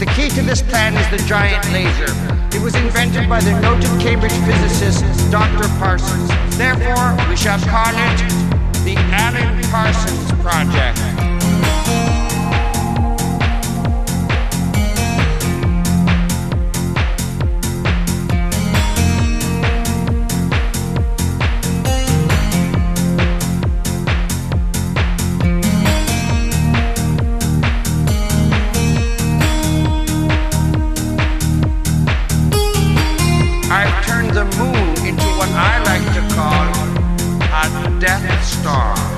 The key to this plan is the giant laser. It was invented by the noted Cambridge physicist Dr. Parsons. Therefore, we shall call it the Alan Parsons Project. I've turned the moon into what I like to call a Death Star.